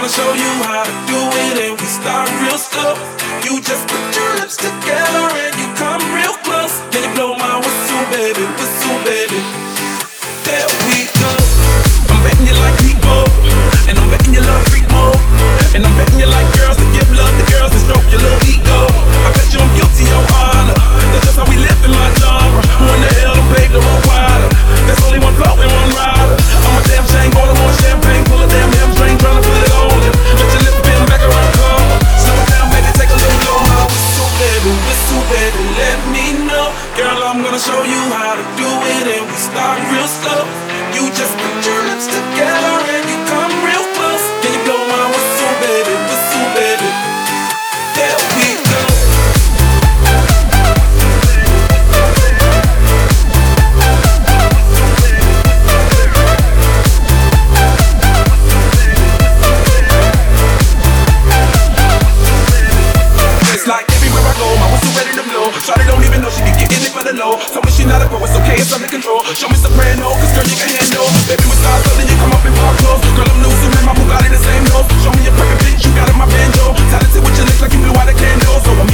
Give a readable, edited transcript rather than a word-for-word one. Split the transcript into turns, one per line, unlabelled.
gonna show you how to do it, and we start real slow. You just put your lips together and you come real close. Then you blow my whistle, baby, whistle, baby. There we go. I'm betting you like people, and I'm betting you love freak mode, and I'm betting you like girls that give love to girls and stroke your little ego. I bet you I'm guilty, your honor. That's just how we live in my genre. Who in the hell done paved the road wider? There's only one float and one rider. I'm a damn shame, going to want champagne, pull a damn hamstring, trying to put it on you. Let your lips bend back around, come. Slow down, baby, take a little low. My whistle, baby, let me know. Girl, I'm gonna show you how to do it, and we start real slow. You just put your lips together and you come real close. Can you blow my whistle, baby, whistle, baby? There we go. It's like everywhere I go, my whistle ready to blow. Shawty don't even know she be getting it for the low. Told me she not a pro, it's okay, it's under control. Show me soprano, cause girl, you can handle. Baby, we start so then you come up in my clothes. Girl, I'm new, so man, my Bugatti the same nose. Show me your perfect bitch, you got in my banjo. Talented with your lips like you blew out a candle. So I'm